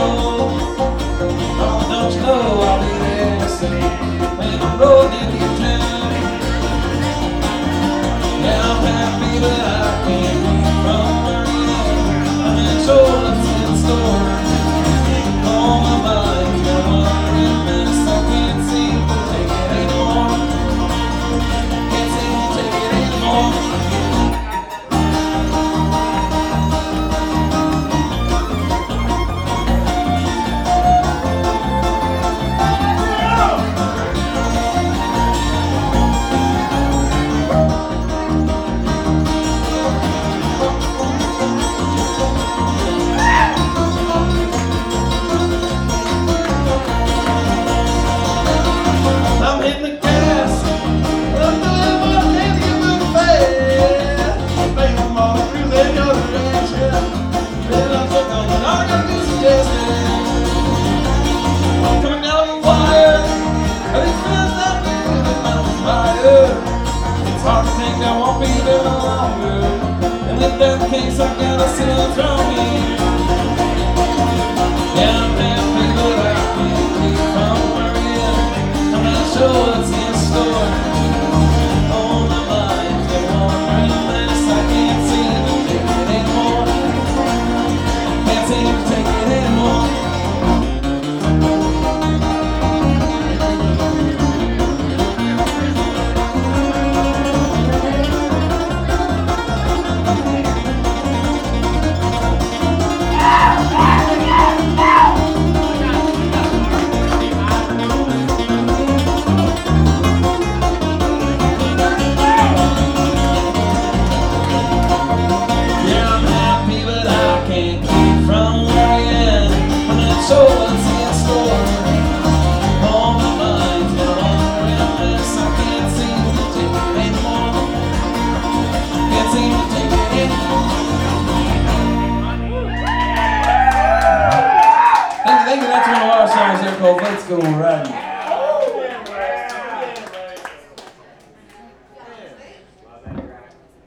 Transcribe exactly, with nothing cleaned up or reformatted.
Oh, don't you know I'll be there soon when I'm rolling into your town. Yeah, I'm happy but I can't move from where I am. I'm not sure what's in store. On my mind, got one mess I can't seem to take it anymore. Can't seem to take it anymore. It's hard to think I won't be there no longer, and in that case I gotta sit through me. Yeah, I'm happy but I can't keep from worrying. I'm not sure what's in store. On my mind, got one real mess I can't seem to take it anymore. Can't seem to take it anymore. So what's in store? On my mind, got one real mess I can't seem to take it anymore. Can't seem to take it anymore. Thank you, thank you. That's one of our songs there called Let's Go Riding.